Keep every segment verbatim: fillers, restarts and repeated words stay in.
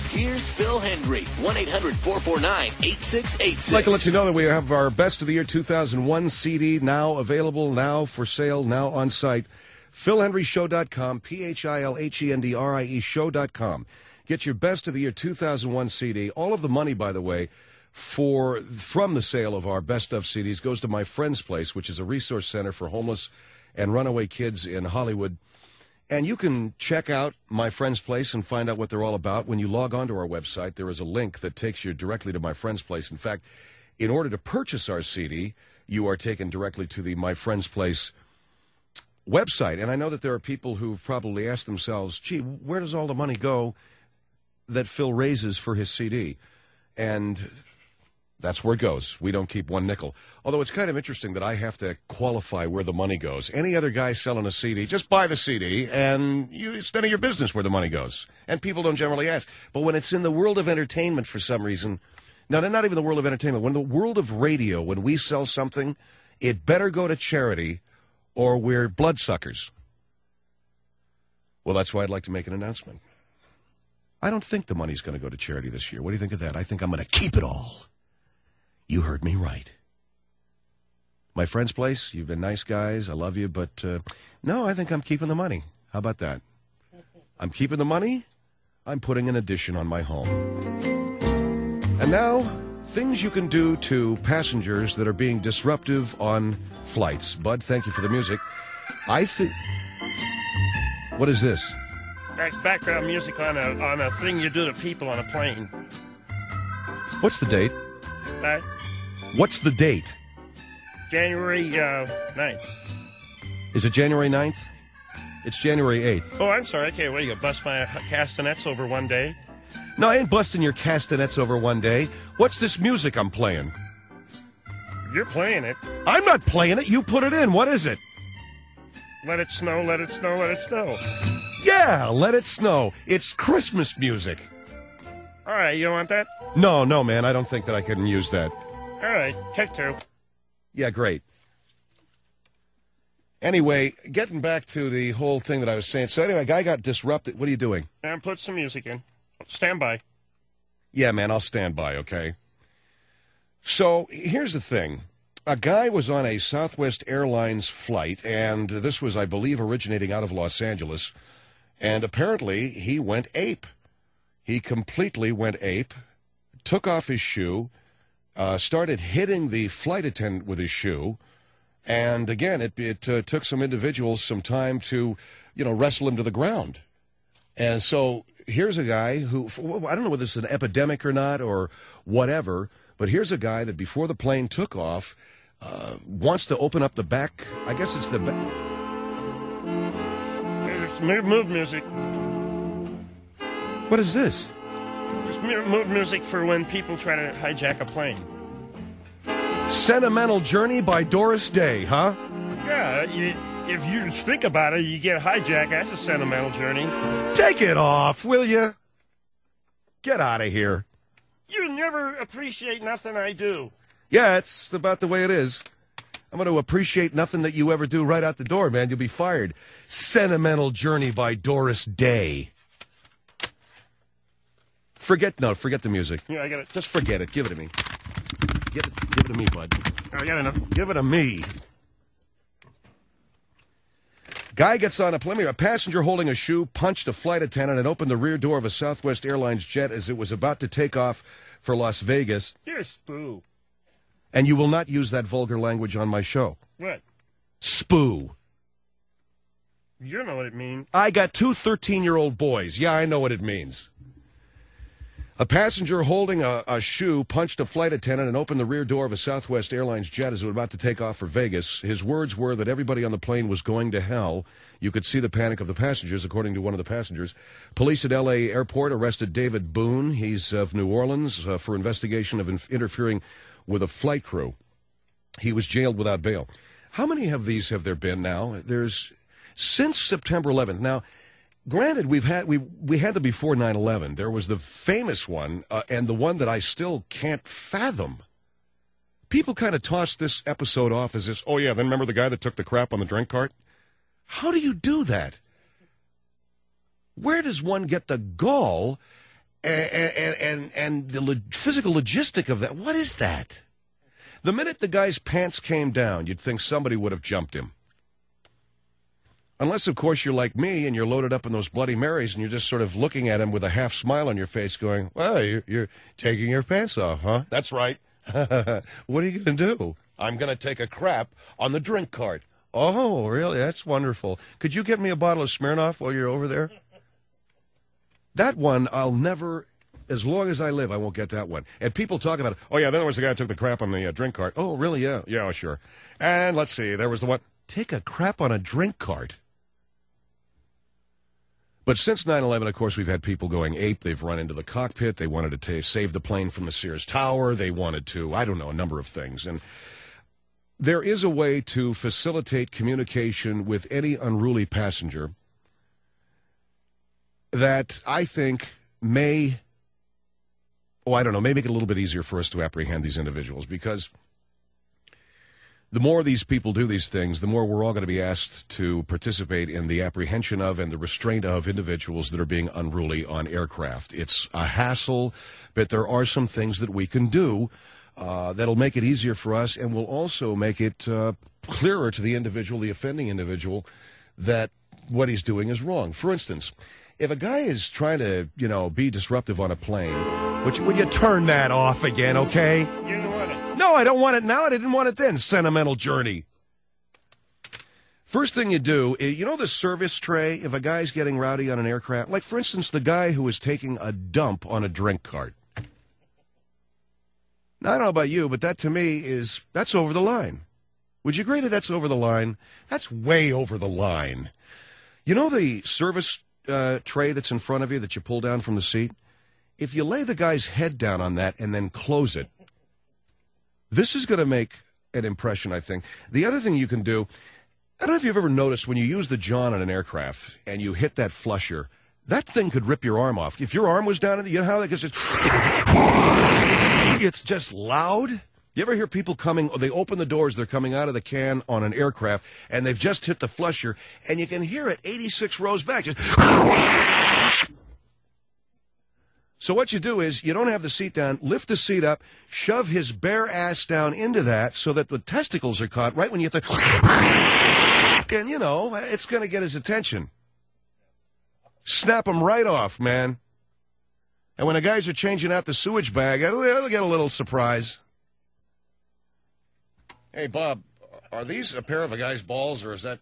Here's Phil Hendry, one eight hundred four four nine eight six eight six. I'd like to let you know that we have our Best of the Year two thousand one C D now available, now for sale, now on site. Phil Hendry Show dot com, P H I L H E N D R I E Show dot com. Get your Best of the Year two thousand one C D. All of the money, by the way, for from the sale of our Best of C Ds goes to My Friend's Place, which is a resource center for homeless and runaway kids in Hollywood. And you can check out My Friend's Place and find out what they're all about. When you log onto our website, there is a link that takes you directly to My Friend's Place. In fact, in order to purchase our C D, you are taken directly to the My Friend's Place website. And I know that there are people who've probably asked themselves, gee, where does all the money go that Phil raises for his C D? And that's where it goes. We don't keep one nickel. Although it's kind of interesting that I have to qualify where the money goes. Any other guy selling a C D, just buy the C D, and you, it's none of your business where the money goes. And people don't generally ask. But when it's in the world of entertainment for some reason, no, not even the world of entertainment, when the world of radio, when we sell something, it better go to charity or we're bloodsuckers. Well, that's why I'd like to make an announcement. I don't think the money's going to go to charity this year. What do you think of that? I think I'm going to keep it all. You heard me right. My Friend's Place, you've been nice guys. I love you. But, uh, no, I think I'm keeping the money. How about that? I'm keeping the money. I'm putting an addition on my home. And now, things you can do to passengers that are being disruptive on flights. Bud, thank you for the music. I think... What is this? That's background music on a on a thing you do to people on a plane. What's the date? Uh, What's the date? January uh, ninth. Is it January ninth? It's January eighth. Oh, I'm sorry. Okay, what, you gonna bust my castanets over one day? No, I ain't busting your castanets over one day. What's this music I'm playing? You're playing it. I'm not playing it. You put it in. What is it? Let it snow, let it snow, let it snow. Yeah, let it snow. It's Christmas music. All right, you don't want that? No, no, man. I don't think that I can use that. All right, take two. Yeah, great. Anyway, getting back to the whole thing that I was saying. So anyway, a guy got disrupted. What are you doing? And put some music in. Stand by. Yeah, man, I'll stand by, okay? So here's the thing. A guy was on a Southwest Airlines flight, and this was, I believe, originating out of Los Angeles, and apparently he went ape. He completely went ape, took off his shoe, uh, started hitting the flight attendant with his shoe, and again, it, it uh, took some individuals some time to, you know, wrestle him to the ground. And so here's a guy who, I don't know whether it's an epidemic or not or whatever, but here's a guy that before the plane took off uh, wants to open up the back, I guess it's the back. Move, move music. What is this? Just move music for when people try to hijack a plane. Sentimental Journey by Doris Day, huh? Yeah, you, if you think about it, you get hijacked. That's a sentimental journey. Take it off, will you? Get out of here. You never appreciate nothing I do. Yeah, it's about the way it is. I'm going to appreciate nothing that you ever do right out the door, man. You'll be fired. Sentimental Journey by Doris Day. Forget, no, forget the music. Yeah, I got it. Just forget it. Give it to me. Give it, give it to me, bud. I got enough. Give it to me. Guy gets on a plane. A passenger holding a shoe punched a flight attendant and opened the rear door of a Southwest Airlines jet as it was about to take off for Las Vegas. You're a spoo. And you will not use that vulgar language on my show. What? Spoo. You know what it means. I got two thirteen-year-old boys. Yeah, I know what it means. A passenger holding a, a shoe punched a flight attendant and opened the rear door of a Southwest Airlines jet as it was about to take off for Vegas. His words were that everybody on the plane was going to hell. You could see the panic of the passengers, according to one of the passengers. Police at L A Airport arrested David Boone. He's of New Orleans uh, for investigation of in- interfering with a flight crew. He was jailed without bail. How many of these have there been now? There's since September eleventh. Now, granted, we've had we we had them before nine eleven. There was the famous one, uh, and the one that I still can't fathom. People kind of toss this episode off as this, oh, yeah, then remember the guy that took the crap on the drink cart? How do you do that? Where does one get the gall And, and, and, and the lo- physical logistic of that, what is that? The minute the guy's pants came down, you'd think somebody would have jumped him. Unless, of course, you're like me and you're loaded up in those Bloody Marys and you're just sort of looking at him with a half smile on your face going, well, you're, you're taking your pants off, huh? That's right. What are you going to do? I'm going to take a crap on the drink cart. Oh, really? That's wonderful. Could you get me a bottle of Smirnoff while you're over there? That one, I'll never, as long as I live, I won't get that one. And people talk about it. Oh, yeah, then there was the guy who took the crap on the uh, drink cart. Oh, really? Yeah. Yeah, sure. And let's see. There was the one. Take a crap on a drink cart. But since nine eleven, of course, we've had people going ape. They've run into the cockpit. They wanted to t- save the plane from the Sears Tower. They wanted to, I don't know, a number of things. And there is a way to facilitate communication with any unruly passenger that I think may, oh, I don't know, may make it a little bit easier for us to apprehend these individuals, because the more these people do these things, the more we're all going to be asked to participate in the apprehension of and the restraint of individuals that are being unruly on aircraft. It's a hassle, but there are some things that we can do uh, that'll make it easier for us and will also make it uh, clearer to the individual, the offending individual, that what he's doing is wrong. For instance, if a guy is trying to, you know, be disruptive on a plane, would you, would you turn that off again, okay? You don't want it. No, I don't want it now. I didn't want it then. Sentimental journey. First thing you do, you know the service tray, if a guy's getting rowdy on an aircraft? Like, for instance, the guy who was taking a dump on a drink cart. Now, I don't know about you, but that to me is, that's over the line. Would you agree that that's over the line? That's way over the line. You know the service uh, tray that's in front of you that you pull down from the seat? If you lay the guy's head down on that and then close it, this is going to make an impression, I think. The other thing you can do, I don't know if you've ever noticed when you use the John on an aircraft and you hit that flusher, that thing could rip your arm off. If your arm was down in the, you know how that gets just, it's just loud. You ever hear people coming, they open the doors, they're coming out of the can on an aircraft, and they've just hit the flusher, and you can hear it eighty-six rows back. Just so what you do is, you don't have the seat down, lift the seat up, shove his bare ass down into that so that the testicles are caught right when you hit the, and you know, it's going to get his attention. Snap him right off, man. And when the guys are changing out the sewage bag, they'll get a little surprise. Hey, Bob, are these a pair of a guy's balls, or is that...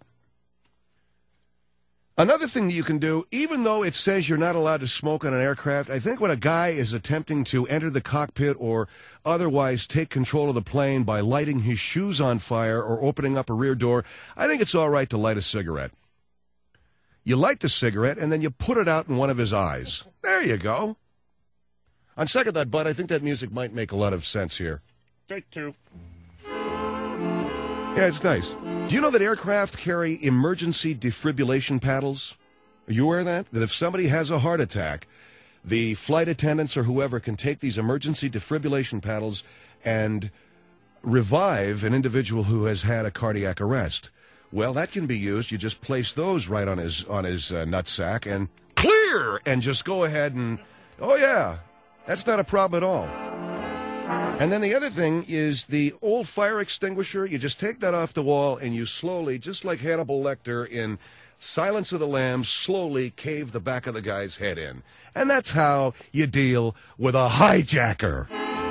Another thing that you can do, even though it says you're not allowed to smoke on an aircraft, I think when a guy is attempting to enter the cockpit or otherwise take control of the plane by lighting his shoes on fire or opening up a rear door, I think it's all right to light a cigarette. You light the cigarette, and then you put it out in one of his eyes. There you go. On second thought, Bud, I think that music might make a lot of sense here. Take two. Yeah, it's nice. Do you know that aircraft carry emergency defibrillation paddles? Are you aware of that? That if somebody has a heart attack, the flight attendants or whoever can take these emergency defibrillation paddles and revive an individual who has had a cardiac arrest. Well, that can be used. You just place those right on his on his uh, nutsack and clear, and just go ahead and, oh yeah, that's not a problem at all. And then the other thing is the old fire extinguisher. You just take that off the wall and you slowly, just like Hannibal Lecter in Silence of the Lambs, slowly cave the back of the guy's head in. And that's how you deal with a hijacker.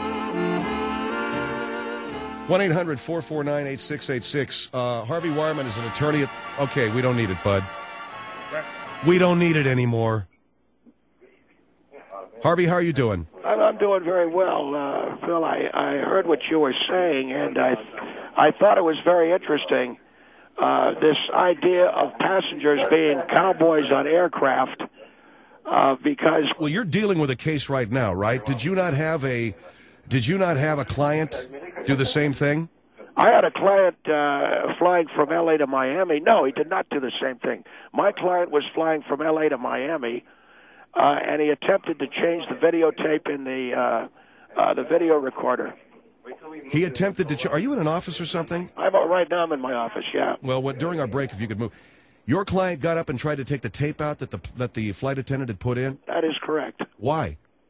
one eight hundred four four nine eight six eight six. Uh, Harvey Wireman is an attorney at... Okay, we don't need it, bud. We don't need it anymore. Harvey, how are you doing? I'm doing very well, uh, Phil. I, I heard what you were saying, and I I thought it was very interesting, uh, this idea of passengers being cowboys on aircraft, uh, because... Well, you're dealing with a case right now, right? Did you not have a Did you not have a client do the same thing? I had a client uh, flying from L A to Miami. No, he did not do the same thing. My client was flying from L A to Miami, Uh, and he attempted to change the videotape in the uh, uh, the video recorder. He attempted to... Ch- Are you in an office or something? I'm uh, right now. I'm in my office. Yeah. Well, what, during our break, if you could move, your client got up and tried to take the tape out that the that the flight attendant had put in. That is correct. Why?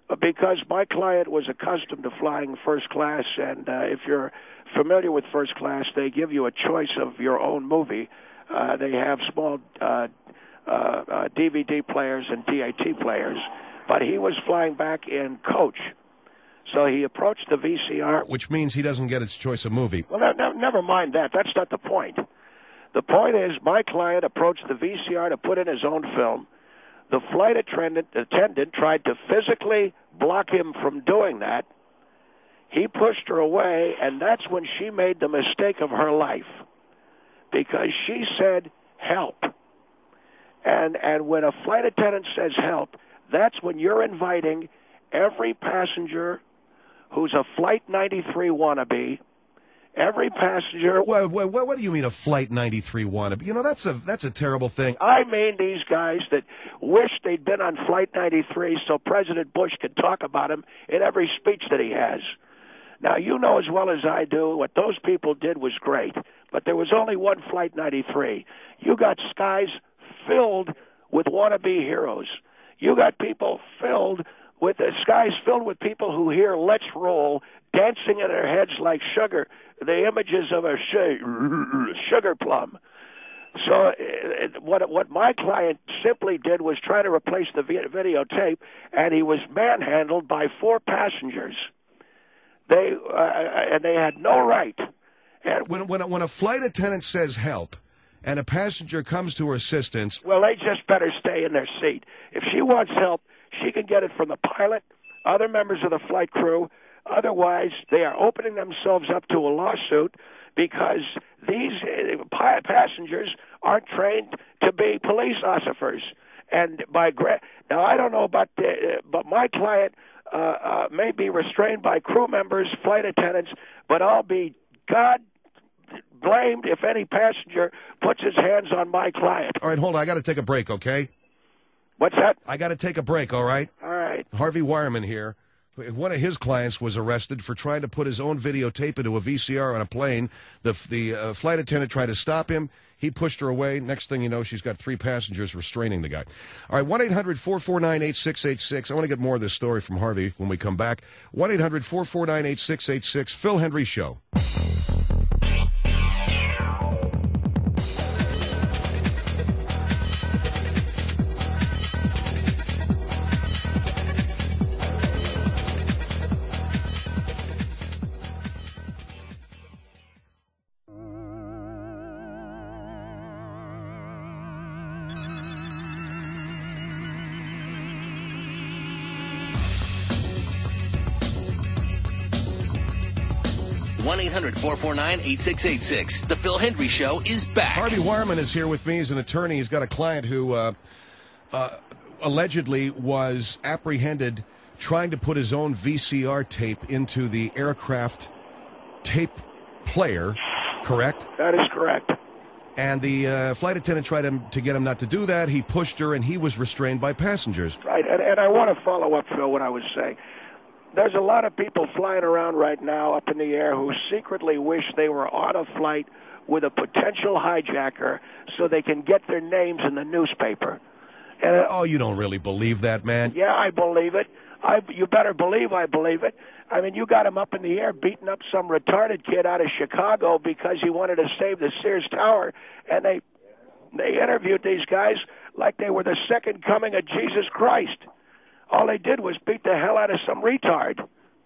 because my client was accustomed to flying first class, and uh, if you're familiar with first class, they give you a choice of your own movie. Uh, they have small uh, uh, uh, D V D players and D A T players, but he was flying back in coach. So he approached the V C R. Which means he doesn't get his choice of movie. Well, no, no, never mind that. That's not the point. The point is my client approached the V C R to put in his own film. The flight attendant, attendant tried to physically block him from doing that. He pushed her away, and that's when she made the mistake of her life, because she said, help. And, and when a flight attendant says help, that's when you're inviting every passenger who's a Flight ninety-three wannabe, every passenger... What, what, what do you mean a Flight ninety-three wannabe? You know, that's a that's a terrible thing. I mean these guys that wish they'd been on Flight ninety-three so President Bush could talk about him in every speech that he has. Now, you know as well as I do, what those people did was great, but there was only one Flight ninety-three. You got skies filled with wannabe heroes. You got people filled with the skies filled with people who hear "Let's Roll" dancing in their heads like sugar, the images of a sugar plum. So uh, what what my client simply did was try to replace the videotape, and he was manhandled by four passengers. They uh, and they had no right. And when when when a flight attendant says help, and a passenger comes to her assistance, well, they just better stay in their seat. If she wants help, she can get it from the pilot, other members of the flight crew. Otherwise, they are opening themselves up to a lawsuit because these uh, passengers aren't trained to be police officers. And by gra- now, I don't know about the, uh, but my client uh, uh, may be restrained by crew members, flight attendants, but I'll be God blamed if any passenger puts his hands on my client. All right, hold on. I got to take a break, okay? What's that? I got to take a break, all right? All right. Harvey Wireman here. One of his clients was arrested for trying to put his own videotape into a V C R on a plane. The the uh, flight attendant tried to stop him. He pushed her away. Next thing you know, she's got three passengers restraining the guy. All right, one eight hundred four four nine eight six eight six. I want to get more of this story from Harvey when we come back. one eight hundred four four nine eight six eight six. Phil Hendrie Show. one eight hundred four four nine eight six eight six. The Phil Hendrie Show is back. Harvey Wireman is here with me. He's an attorney. He's got a client who uh, uh, allegedly was apprehended trying to put his own V C R tape into the aircraft tape player, correct? That is correct. And the uh, flight attendant tried him to get him not to do that. He pushed her, and he was restrained by passengers. Right, and, and I want to follow up, Phil, what I was saying. There's a lot of people flying around right now up in the air who secretly wish they were on a flight with a potential hijacker so they can get their names in the newspaper. And, uh, oh, you don't really believe that, man? Yeah, I believe it. I, you better believe I believe it. I mean, you got him up in the air beating up some retarded kid out of Chicago because he wanted to save the Sears Tower, and they they interviewed these guys like they were the second coming of Jesus Christ. All they did was beat the hell out of some retard.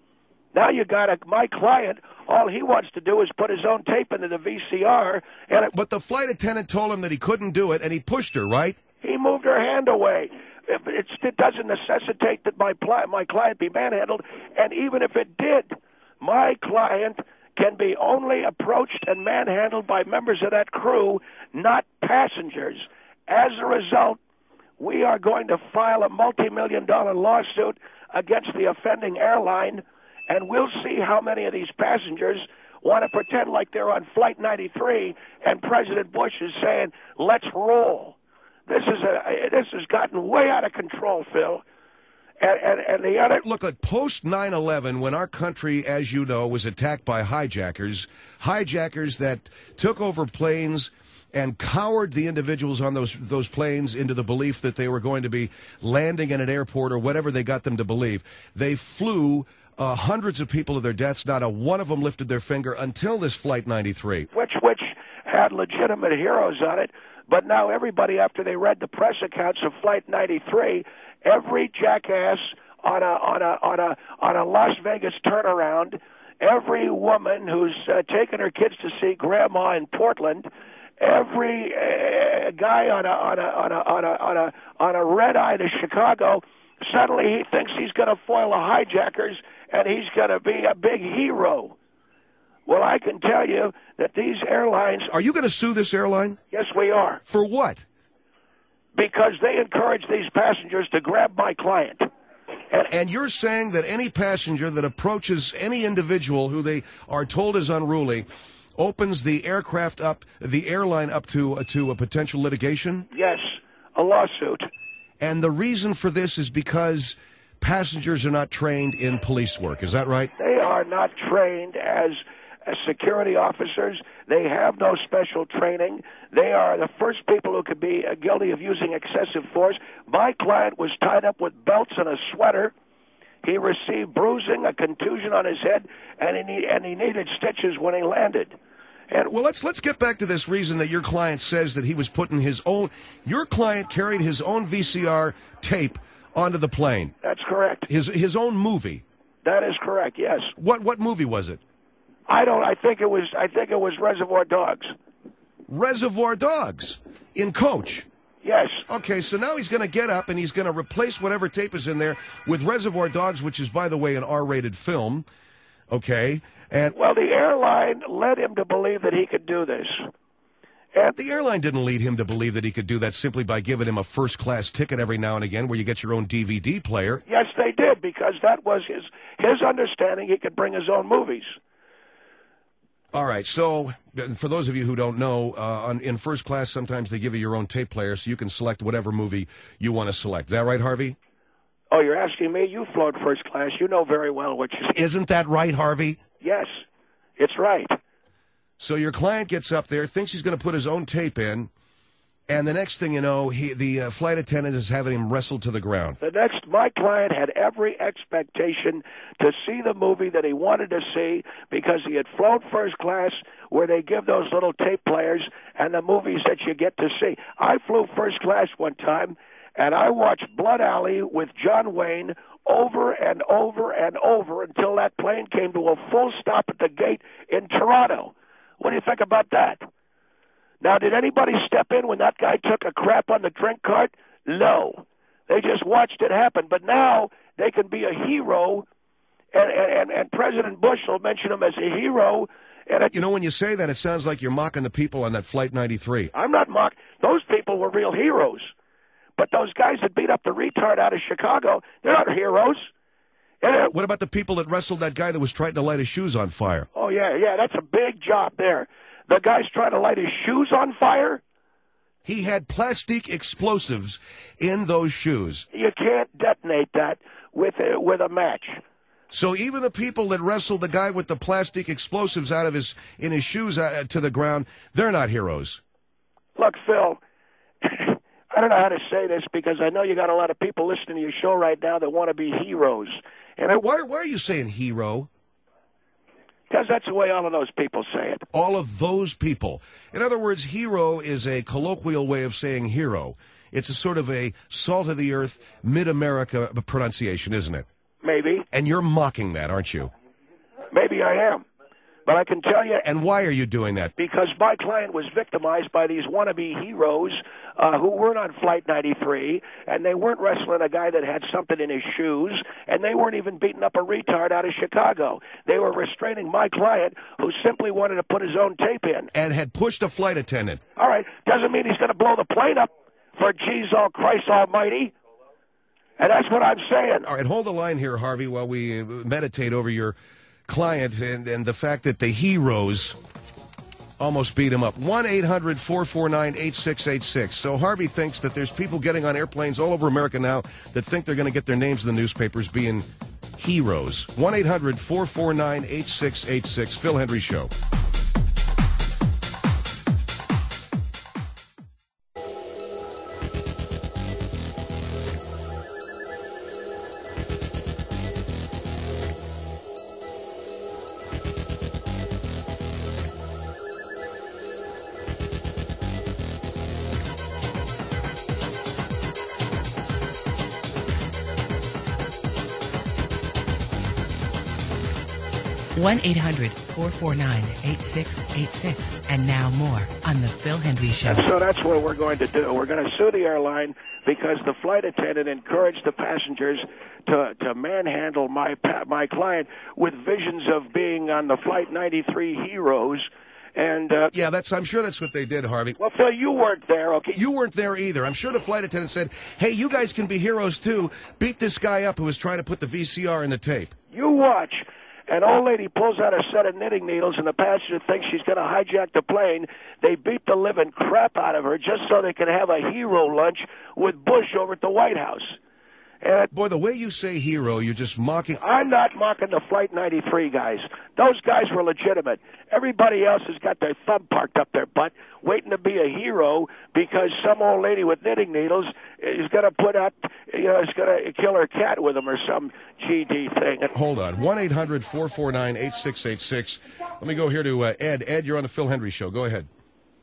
Now you got a, my client, all he wants to do is put his own tape into the V C R. And it, but the flight attendant told him that he couldn't do it, and he pushed her, right? He moved her hand away. It, it, it doesn't necessitate that my, my client be manhandled, and even if it did, my client can be only approached and manhandled by members of that crew, not passengers. As a result, we are going to file a multi-million dollar lawsuit against the offending airline, and we'll see how many of these passengers want to pretend like they're on Flight ninety-three and President Bush is saying, let's roll. This is a, this has gotten way out of control, Phil. And, and, and the other... Look, at post nine eleven, when our country, as you know, was attacked by hijackers, hijackers that took over planes and cowered the individuals on those those planes into the belief that they were going to be landing in an airport or whatever they got them to believe. They flew uh, hundreds of people to their deaths. Not a one of them lifted their finger until this Flight ninety-three. Which, which had legitimate heroes on it. But now everybody, after they read the press accounts of Flight ninety-three, every jackass on a on a on a on a Las Vegas turnaround, every woman who's uh, taken her kids to see Grandma in Portland, every uh, guy on a on a on a on a on a on a red eye to Chicago, suddenly he thinks he's going to foil the hijackers and he's going to be a big hero. Well, I can tell you that these airlines... Are you going to sue this airline? Yes, we are. For what? Because they encourage these passengers to grab my client. And, and you're saying that any passenger that approaches any individual who they are told is unruly opens the aircraft up, the airline up to, uh, to a potential litigation? Yes, a lawsuit. And the reason for this is because passengers are not trained in police work. Is that right? They are not trained as... as security officers. They have no special training. They are the first people who could be uh, guilty of using excessive force. My client was tied up with belts and a sweater. He received bruising, a contusion on his head, and he, need, and he needed stitches when he landed. And well, let's let's get back to this reason that your client says that he was putting his own... Your client carried his own V C R tape onto the plane. That's correct. His his own movie. That is correct, yes. What what movie was it? I don't. I think it was. I think it was Reservoir Dogs. Reservoir Dogs in Coach. Yes. Okay, so now he's going to get up and he's going to replace whatever tape is in there with Reservoir Dogs, which is, by the way, an R-rated film. Okay, and well, the airline led him to believe that he could do this. And the airline didn't lead him to believe that he could do that simply by giving him a first-class ticket every now and again, where you get your own D V D player. Yes, they did, because that was his his understanding. He could bring his own movies. All right, so for those of you who don't know, uh, on, in first class, sometimes they give you your own tape player so you can select whatever movie you want to select. Is that right, Harvey? Oh, you're asking me? You float first class. You know very well what you're saying. Isn't that right, Harvey? Yes, it's right. So your client gets up there, thinks he's going to put his own tape in, and the next thing you know, he, the uh, flight attendant is having him wrestled to the ground. The next, my client had every expectation to see the movie that he wanted to see because he had flown first class where they give those little tape players and the movies that you get to see. I flew first class one time, and I watched Blood Alley with John Wayne over and over and over until that plane came to a full stop at the gate in Toronto. What do you think about that? Now, did anybody step in when that guy took a crap on the drink cart? No. They just watched it happen. But now they can be a hero, and, and, and President Bush will mention him as a hero. And it, you know, when you say that, it sounds like you're mocking the people on that Flight ninety-three. I'm not mocking. Those people were real heroes. But those guys that beat up the retard out of Chicago, they're not heroes. And, what about the people that wrestled that guy that was trying to light his shoes on fire? Oh, yeah, yeah, that's a big job there. The guy's trying to light his shoes on fire? He had plastic explosives in those shoes. You can't detonate that with a, with a match. So even the people that wrestled the guy with the plastic explosives out of his in his shoes uh, to the ground, they're not heroes. Look, Phil, I don't know how to say this because I know you got a lot of people listening to your show right now that want to be heroes. And I, why, why are you saying hero? Because that's the way all of those people say it. All of those people. In other words, hero is a colloquial way of saying hero. It's a sort of a salt-of-the-earth, mid-America pronunciation, isn't it? Maybe. And you're mocking that, aren't you? Maybe I am. But I can tell you... And why are you doing that? Because my client was victimized by these wannabe heroes uh, who weren't on Flight ninety-three, and they weren't wrestling a guy that had something in his shoes, and they weren't even beating up a retard out of Chicago. They were restraining my client who simply wanted to put his own tape in. And had pushed a flight attendant. All right. Doesn't mean he's going to blow the plane up for Jesus Christ almighty. And that's what I'm saying. All right, hold the line here, Harvey, while we meditate over your client and, and the fact that the heroes almost beat him up. one eight hundred four four nine eight six eight six. So Harvey thinks that there's people getting on airplanes all over America now that think they're going to get their names in the newspapers being heroes. one eight hundred four four nine eight six eight six. Phil Hendry Show. one eight hundred four four nine eight six eight six. And now more on The Phil Hendry Show. And so that's what we're going to do. We're going to sue the airline because the flight attendant encouraged the passengers to, to manhandle my, my client with visions of being on the Flight ninety-three Heroes. And uh, yeah, that's. I'm sure that's what they did, Harvey. Well, Phil, you weren't there, okay? You weren't there either. I'm sure the flight attendant said, hey, you guys can be heroes, too. Beat this guy up who was trying to put the V C R in the tape. You watch. An old lady pulls out a set of knitting needles, and the passenger thinks she's going to hijack the plane. They beat the living crap out of her just so they can have a hero lunch with Bush over at the White House. And boy, the way you say hero, you're just mocking. I'm not mocking the Flight ninety-three guys. Those guys were legitimate. Everybody else has got their thumb parked up their butt, waiting to be a hero because some old lady with knitting needles is going to put out, you know, is going to kill her cat with them or some G D thing. Hold on. one eight hundred four four nine eight six eight six. Let me go here to uh, Ed. Ed, you're on the Phil Hendry Show. Go ahead.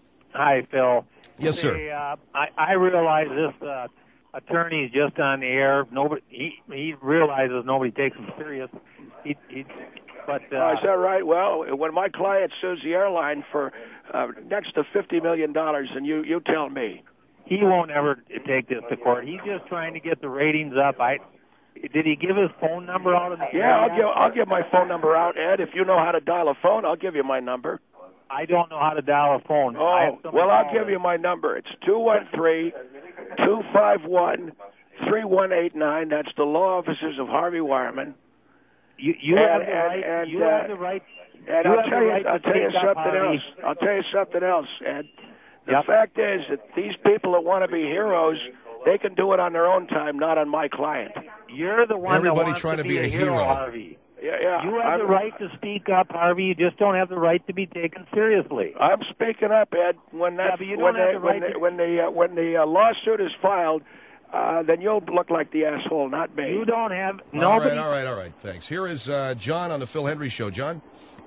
Hi, Phil. Yes, sir. Hey, uh, I, I realize this uh, attorney is just on the air. Nobody, he he realizes nobody takes him serious. He, he, but uh, oh, is that right? Well, when my client sues the airline for uh, next to fifty million dollars, and you you tell me, he won't ever take this to court. He's just trying to get the ratings up. I did he give his phone number out in the yeah, I'll give I'll give my phone number out, Ed. If you know how to dial a phone, I'll give you my number. I don't know how to dial a phone. Oh, well, I'll give you my number. It's two one three, two five one, three one eight nine. That's the law offices of Harvey Wireman. You, you and, have the and, right. And, you uh, have the right. And you I'll have tell the you, right I'll tell you something else. I'll tell you something else, Ed. The yep. fact is that these people that want to be heroes, they can do it on their own time, not on my client. You're the one Everybody that wants trying to be, be a, a hero, hero. Harvey. Yeah, yeah. You have I'm, the right to speak up, Harvey. You just don't have the right to be taken seriously. I'm speaking up, Ed. When that, yeah, but you don't when, have they, the right when, to... the, when the uh, when the uh, lawsuit is filed, uh, then you'll look like the asshole, not me. You don't have all nobody. right, all right, all right. Thanks. Here is uh, John on the Phil Hendry Show. John.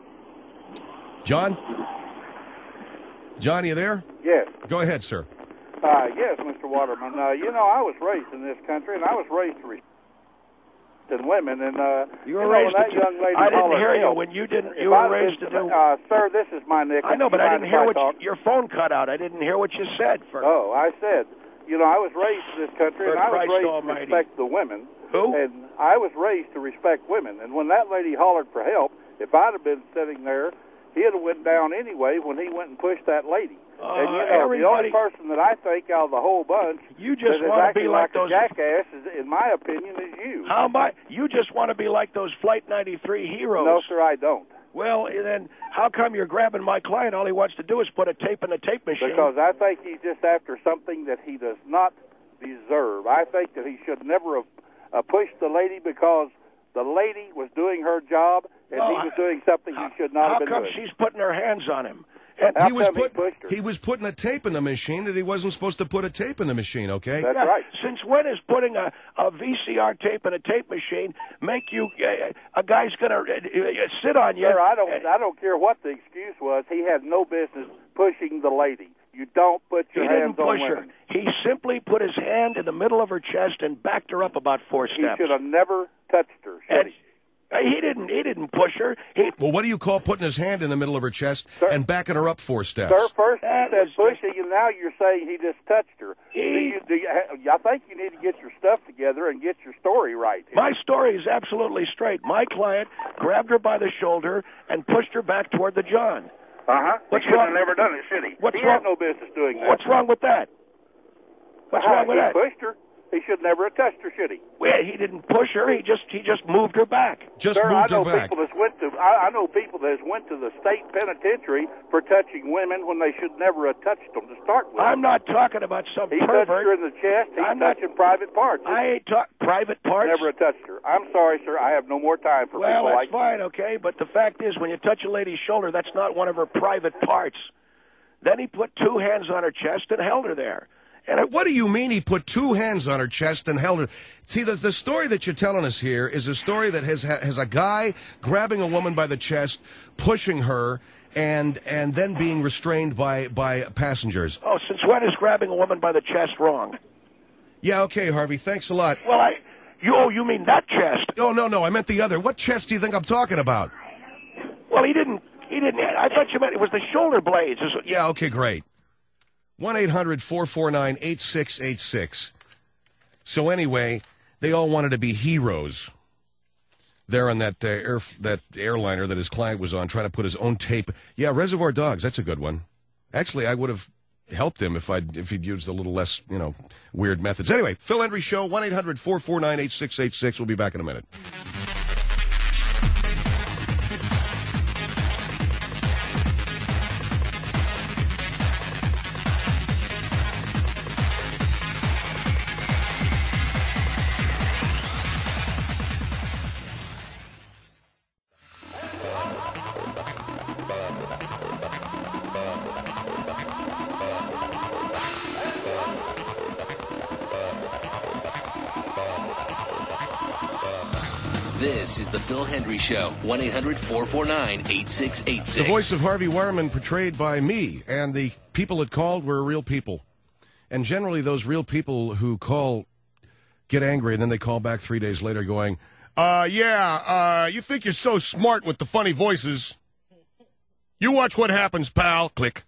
John. John, you there? Yes. Go ahead, sir. Uh, yes, Mister Waterman. Uh, you know, I was raised in this country, and I was raised to respect women. And uh, you were you know, raised when that to. young lady I didn't hollered, hear you help, when you didn't. if You I were raised to been, do. Uh, sir, this is my nickname. I know, but you I mind didn't if hear what talk? you, your phone cut out. I didn't hear what you said. For oh, I said, you know, I was raised in this country, For and I was Christ raised Almighty. to respect the women. Who? And I was raised to respect women. And when that lady hollered for help, if I'd have been sitting there, he'd have went down anyway when he went and pushed that lady. Uh, and you know, everybody, the only person that I think out of the whole bunch you just that is want to acting be like, like those a jackass, is, in my opinion, is you. How about you just want to be like those Flight ninety-three heroes? No, sir, I don't. Well, then how come you're grabbing my client? All he wants to do is put a tape in the tape machine. Because I think he's just after something that he does not deserve. I think that he should never have uh, pushed the lady because the lady was doing her job and well, he was doing something he should not how have been come doing. she's putting her hands on him? How he was come he put, pushed her? he was putting a tape in the machine that he wasn't supposed to put a tape in the machine, okay? That's Yeah, right. Since when is putting a, a V C R tape in a tape machine make you uh, a guy's going to uh, uh, sit on you? Sir, I don't, I don't care what the excuse was. He had no business pushing the lady. You don't put your He hands didn't on push her. women. He simply put his hand in the middle of her chest and backed her up about four He steps. should have never touched her, should And he? he didn't. He didn't push her. He, Well, what do you call putting his hand in the middle of her chest Sir- and backing her up four steps? Sir, first you That said was pushing, and now you're saying he just touched her. He- do you, do you, I think you need to get your stuff together and get your story right. My story is absolutely straight. My client grabbed her by the shoulder and pushed her back toward the John. Uh-huh. What's he should wrong- have never done it, should he? What's he wrong- had no business doing that. What's wrong with that? What's Uh-huh. wrong with he that? pushed her. He should never have touched her, should he? Well, he didn't push her. He just he just moved her back. Just Sir, moved I know her back. people that's went to I, I know people that has went to the state penitentiary for touching women when they should never have touched them to start with. I'm not talking about some He touched pervert. her in the chest. He's I'm not- touching private parts. I ain't talk private parts. Never have touched her. I'm sorry, sir. I have no more time for Well, people that's like fine, okay. But the fact is, when you touch a lady's shoulder, that's not one of her private parts. Then he put two hands on her chest and held her there. And it, What do you mean he put two hands on her chest and held her? See, the, the story that you're telling us here is a story that has has a guy grabbing a woman by the chest, pushing her, and and then being restrained by, by passengers. oh, since when is grabbing a woman by the chest wrong? Yeah, okay, Harvey, thanks a lot. Well, I, you, oh, you mean that chest? Oh, no, no, I meant the other. What chest do you think I'm talking about? Well, he didn't. He didn't. I thought you meant it was the shoulder blades. Is- Yeah, okay, great. one eight hundred four four nine eight six eight six. So anyway, they all wanted to be heroes there on that uh, air, that airliner that his client was on, trying to put his own tape. Yeah, Reservoir Dogs, that's a good one. Actually, I would have helped him if I'd if he'd used a little less, you know, weird methods. Anyway, Phil Hendry Show, one eight hundred four four nine eight six eight six. We'll be back in a minute. This is the Phil Hendry Show. one eight hundred four four nine eight six eight six. The voice of Harvey Wireman portrayed by me, and the people that called were real people. And generally those real people who call get angry, and then they call back three days later going, uh, yeah, uh, you think you're so smart with the funny voices. You watch what happens, pal. Click.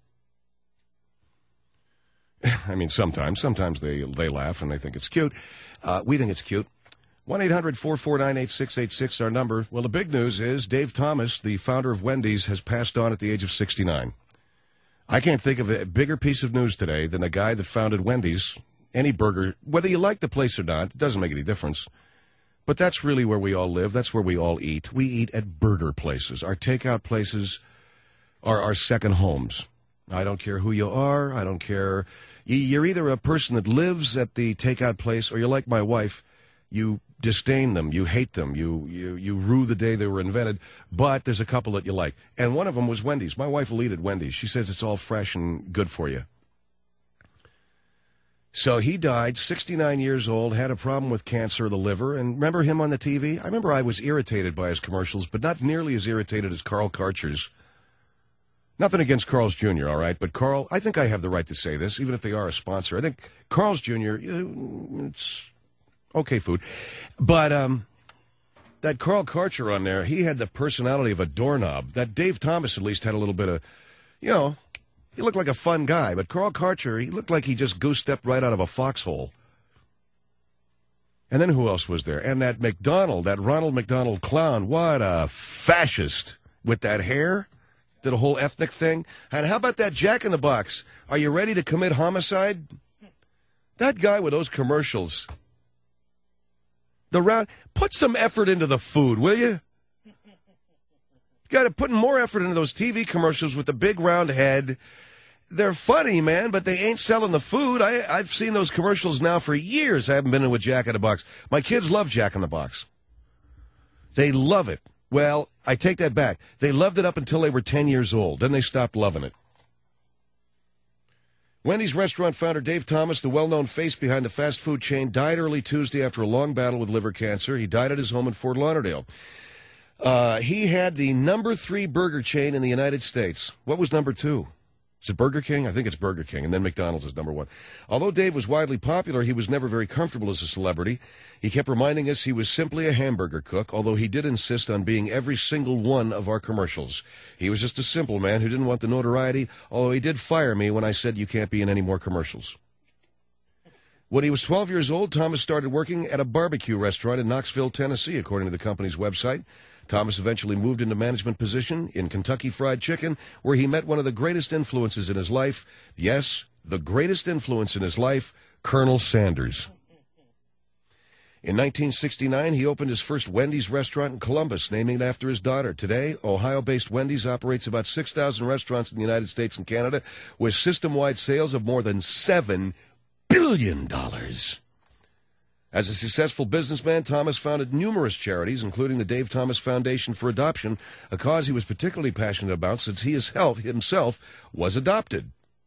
I mean, sometimes. Sometimes they, they laugh and they think it's cute. Uh, we think it's cute. one eight hundred four four nine eight six eight six, our number. Well, the big news is Dave Thomas, the founder of Wendy's, has passed on at the age of sixty-nine. I can't think of a bigger piece of news today than a guy that founded Wendy's, any burger, whether you like the place or not, it doesn't make any difference. But that's really where we all live. That's where we all eat. We eat at burger places. Our takeout places are our second homes. I don't care who you are. I don't care. You're either a person that lives at the takeout place or you're like my wife. You disdain them, you hate them, you, you you rue the day they were invented, but there's a couple that you like. And one of them was Wendy's. My wife will eat at Wendy's. She says it's all fresh and good for you. So he died, sixty-nine years old, had a problem with cancer of the liver, and remember him on the T V? I remember I was irritated by his commercials, but not nearly as irritated as Carl Karcher's. Nothing against Carl's Junior, all right, but Carl, I think I have the right to say this, even if they are a sponsor. I think Carl's Junior, it's okay food. But um, that Carl Karcher on there, he had the personality of a doorknob. That Dave Thomas at least had a little bit of, you know, he looked like a fun guy. But Carl Karcher, he looked like he just goose-stepped right out of a foxhole. And then who else was there? And that McDonald, that Ronald McDonald clown, what a fascist with that hair. Did a whole ethnic thing. And how about that Jack in the Box? Are you ready to commit homicide? That guy with those commercials. The round, put some effort into the food, will you? You got to put more effort into those T V commercials with the big round head. They're funny, man, but they ain't selling the food. I, I've seen those commercials now for years. I haven't been in with Jack in the Box. My kids love Jack in the Box. They love it. Well, I take that back. They loved it up until they were ten years old. Then they stopped loving it. Wendy's restaurant founder Dave Thomas, the well-known face behind the fast food chain, died early Tuesday after a long battle with liver cancer. He died at his home in Fort Lauderdale. Uh, he had the number three burger chain in the United States. What was number two? Is it Burger King? I think it's Burger King, and then McDonald's is number one. Although Dave was widely popular, he was never very comfortable as a celebrity. He kept reminding us he was simply a hamburger cook, although he did insist on being every single one of our commercials. He was just a simple man who didn't want the notoriety, although he did fire me when I said you can't be in any more commercials. When he was twelve years old, Thomas started working at a barbecue restaurant in Knoxville, Tennessee, according to the company's website. Thomas eventually moved into management position in Kentucky Fried Chicken, where he met one of the greatest influences in his life. Yes, the greatest influence in his life, Colonel Sanders. In nineteen sixty-nine, he opened his first Wendy's restaurant in Columbus, naming it after his daughter. Today, Ohio-based Wendy's operates about six thousand restaurants in the United States and Canada, with system-wide sales of more than seven billion dollars. As a successful businessman, Thomas founded numerous charities, including the Dave Thomas Foundation for Adoption, a cause he was particularly passionate about since he himself was adopted.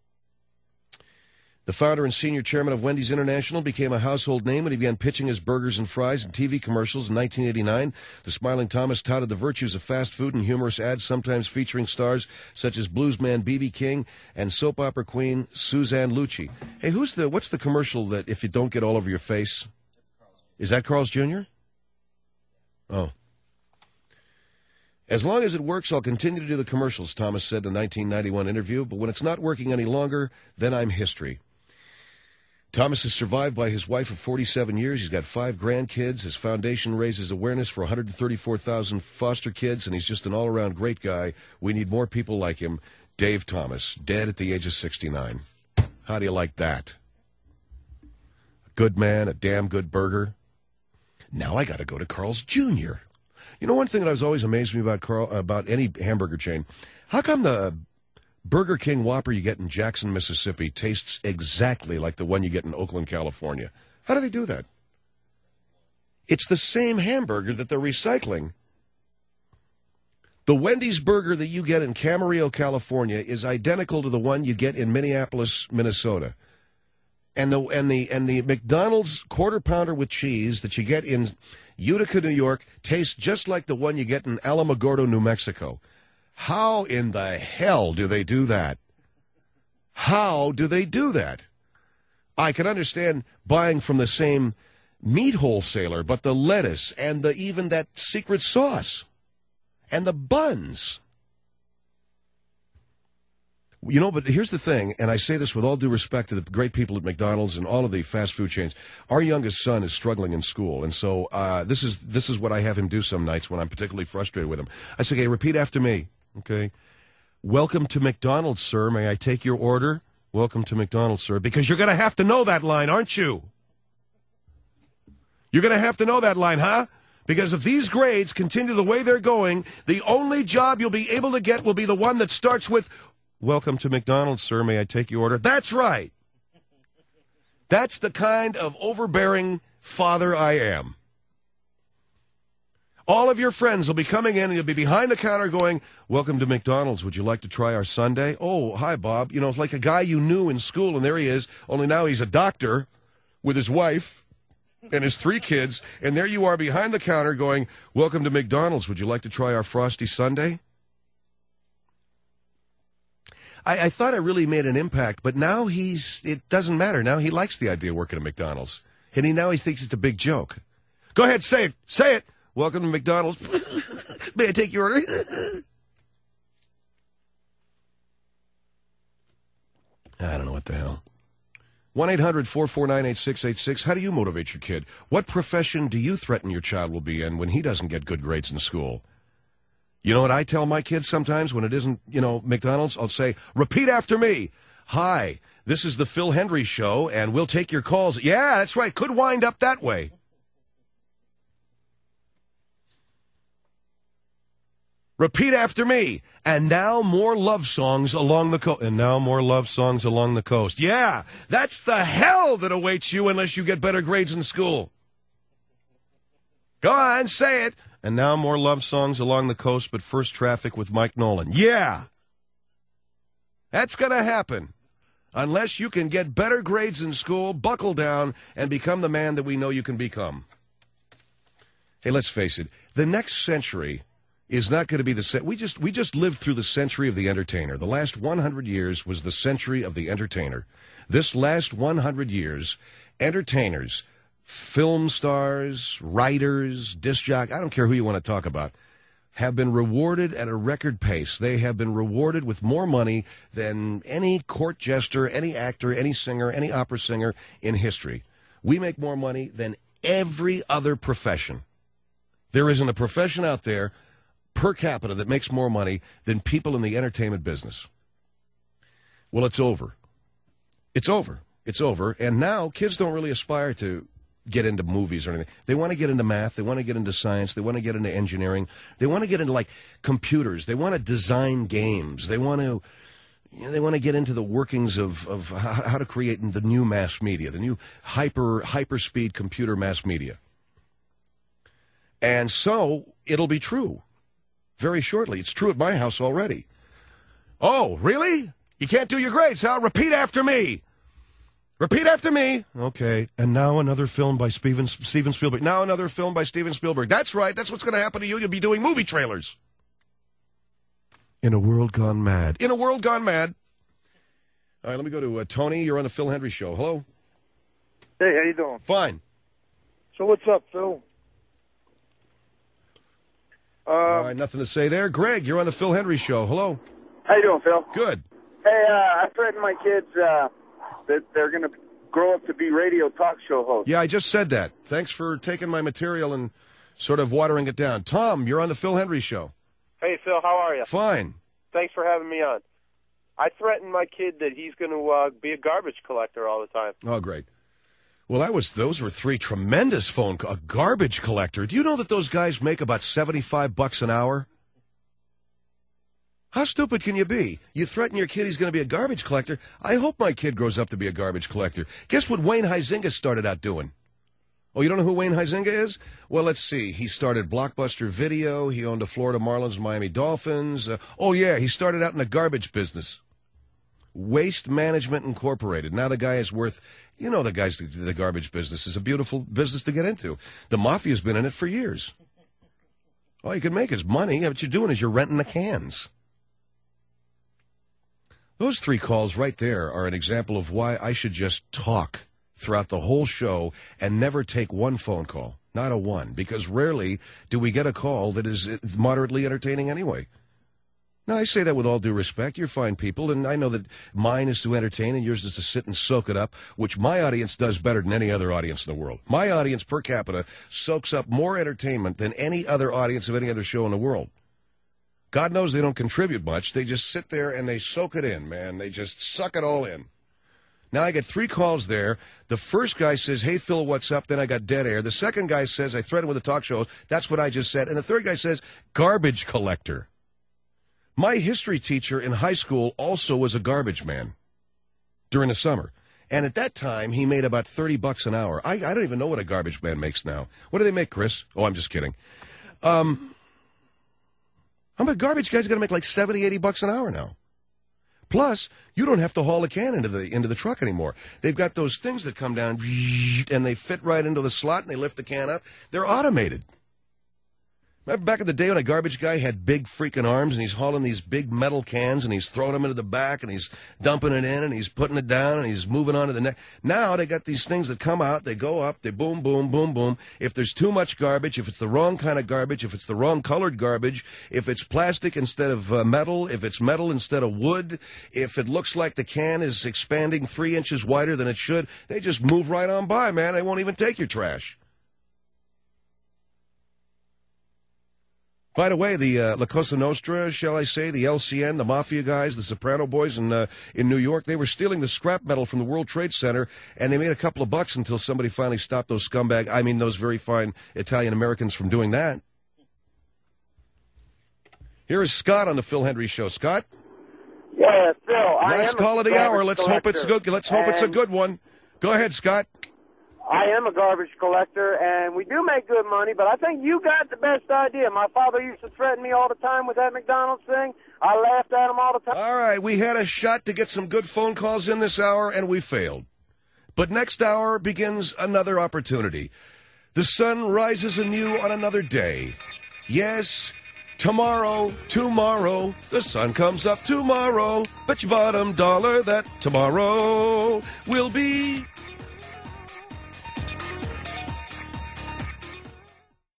The founder and senior chairman of Wendy's International became a household name when he began pitching his burgers and fries in T V commercials in nineteen eighty-nine. The smiling Thomas touted the virtues of fast food in humorous ads, sometimes featuring stars such as bluesman B B King and soap opera queen Suzanne Lucci. Hey, who's the? What's the commercial that if you don't get all over your face? Is that Carl's Junior? Oh. As long as it works, I'll continue to do the commercials, Thomas said in a nineteen ninety-one interview, but when it's not working any longer, then I'm history. Thomas is survived by his wife of forty-seven years. He's got five grandkids. His foundation raises awareness for one hundred thirty-four thousand foster kids, and he's just an all-around great guy. We need more people like him. Dave Thomas, dead at the age of sixty-nine. How do you like that? A good man, a damn good burger. Now I got to go to Carl's Junior You know, one thing that was always amazed me about Carl, about any hamburger chain, how come the Burger King Whopper you get in Jackson, Mississippi tastes exactly like the one you get in Oakland, California? How do they do that? It's the same hamburger that they're recycling. The Wendy's burger that you get in Camarillo, California is identical to the one you get in Minneapolis, Minnesota. And the and the and the McDonald's quarter pounder with cheese that you get in Utica, New York tastes just like the one you get in Alamogordo, New Mexico. How in the hell do they do that? How do they do that? I can understand buying from the same meat wholesaler, but the lettuce and the even that secret sauce and the buns. You know, but here's the thing, and I say this with all due respect to the great people at McDonald's and all of the fast food chains. Our youngest son is struggling in school, and so uh, this is this is what I have him do some nights when I'm particularly frustrated with him. I say, okay, repeat after me, okay? Welcome to McDonald's, sir. May I take your order? Welcome to McDonald's, sir. Because you're going to have to know that line, aren't you? You're going to have to know that line, huh? Because if these grades continue the way they're going, the only job you'll be able to get will be the one that starts with, welcome to McDonald's, sir. May I take your order? That's right. That's the kind of overbearing father I am. All of your friends will be coming in and you'll be behind the counter going, welcome to McDonald's. Would you like to try our sundae? Oh, hi, Bob. You know, it's like a guy you knew in school, and there he is, only now he's a doctor with his wife and his three kids, and there you are behind the counter going, welcome to McDonald's. Would you like to try our frosty sundae? I, I thought I really made an impact, but now he's, it doesn't matter. Now he likes the idea of working at McDonald's. And he now he thinks it's a big joke. Go ahead, say it. Say it. Welcome to McDonald's. May I take your order? I don't know what the hell. one eight hundred four four nine eight six eight six. How do you motivate your kid? What profession do you threaten your child will be in when he doesn't get good grades in school? You know what I tell my kids sometimes when it isn't, you know, McDonald's? I'll say, repeat after me. Hi, this is the Phil Hendry Show, and we'll take your calls. Yeah, that's right. Could wind up that way. Repeat after me. And now more love songs along the coast. And now more love songs along the coast. Yeah, that's the hell that awaits you unless you get better grades in school. Go on, say it. And now more love songs along the coast, but first traffic with Mike Nolan. Yeah. That's going to happen. Unless you can get better grades in school, buckle down, and become the man that we know you can become. Hey, let's face it. The next century is not going to be the se- we just we just lived through the century of the entertainer. The last one hundred years was the century of the entertainer. This last one hundred years, entertainers, film stars, writers, disc jock, I don't care who you want to talk about, have been rewarded at a record pace. They have been rewarded with more money than any court jester, any actor, any singer, any opera singer in history. We make more money than every other profession. There isn't a profession out there per capita that makes more money than people in the entertainment business. Well, it's over. It's over. It's over. And now kids don't really aspire to get into movies or anything. They want to get into math. They want to get into science. They want to get into engineering. They want to get into, like, computers. They want to design games. They want to, you know, they want to get into the workings of, of how, how to create the new mass media, the new hyper, hyper-speed computer mass media. And so it'll be true very shortly. It's true at my house already. Oh, really? You can't do your grades, huh? Repeat after me. Repeat after me. Okay. And now another film by Steven, Steven Spielberg. Now another film by Steven Spielberg. That's right. That's what's going to happen to you. You'll be doing movie trailers. In a world gone mad. In a world gone mad. All right, let me go to uh, Tony. You're on the Phil Hendry Show. Hello. Hey, how you doing? Fine. So what's up, Phil? Um, All right, nothing to say there. Greg, you're on the Phil Hendry Show. Hello. How you doing, Phil? Good. Hey, uh, I threatened my kids uh, that they're going to grow up to be radio talk show hosts. Yeah, I just said that. Thanks for taking my material and sort of watering it down. Tom, you're on the Phil Hendry Show. Hey, Phil, how are you? Fine. Thanks for having me on. I threatened my kid that he's going to uh, be a garbage collector all the time. Oh, great. Well, that was those were three tremendous phone calls. A garbage collector. Do you know that those guys make about seventy-five bucks an hour? How stupid can you be? You threaten your kid he's going to be a garbage collector. I hope my kid grows up to be a garbage collector. Guess what Wayne Huizenga started out doing? Oh, you don't know who Wayne Huizenga is? Well, let's see. He started Blockbuster Video. He owned the Florida Marlins and Miami Dolphins. Uh, oh, yeah, he started out in the garbage business. Waste Management Incorporated. Now the guy is worth, you know, the guy's the garbage business is a beautiful business to get into. The mafia's been in it for years. All you can make is money. What you're doing is you're renting the cans. Those three calls right there are an example of why I should just talk throughout the whole show and never take one phone call. Not a one, because rarely do we get a call that is moderately entertaining anyway. Now, I say that with all due respect. You're fine people, and I know that mine is to entertain and yours is to sit and soak it up, which my audience does better than any other audience in the world. My audience per capita soaks up more entertainment than any other audience of any other show in the world. God knows they don't contribute much. They just sit there and they soak it in, man. They just suck it all in. Now I get three calls there. The first guy says, hey, Phil, what's up? Then I got dead air. The second guy says, I threatened with a talk show. That's what I just said. And the third guy says, garbage collector. My history teacher in high school also was a garbage man during the summer. And at that time, he made about thirty bucks an hour. I, I don't even know what a garbage man makes now. What do they make, Chris? Oh, I'm just kidding. Um, I'm a garbage guy's going to make like seventy, eighty bucks an hour now. Plus, you don't have to haul a can into the into the truck anymore. They've got those things that come down and they fit right into the slot and they lift the can up. They're automated. Remember back in the day when a garbage guy had big freaking arms and he's hauling these big metal cans and he's throwing them into the back and he's dumping it in and he's putting it down and he's moving on to the next. Now they got these things that come out, they go up, they boom, boom, boom, boom. If there's too much garbage, if it's the wrong kind of garbage, if it's the wrong colored garbage, if it's plastic instead of uh, metal, if it's metal instead of wood, if it looks like the can is expanding three inches wider than it should, they just move right on by, man. They won't even take your trash. By the way, the uh, La Cosa Nostra, shall I say, the L C N, the Mafia guys, the Soprano boys in uh, in New York, they were stealing the scrap metal from the World Trade Center, and they made a couple of bucks until somebody finally stopped those scumbag, I mean those very fine Italian-Americans from doing that. Here is Scott on the Phil Hendry Show. Scott? Yeah, Phil, I Last am call a of the garbage hour. Let's collector. hope it's good. Let's hope it's a And good one. Go ahead, Scott. I am a garbage collector, and we do make good money, but I think you got the best idea. My father used to threaten me all the time with that McDonald's thing. I laughed at him all the time. All right, we had a shot to get some good phone calls in this hour, and we failed. But next hour begins another opportunity. The sun rises anew on another day. Yes, tomorrow, tomorrow, the sun comes up tomorrow. Bet your bottom dollar that tomorrow will be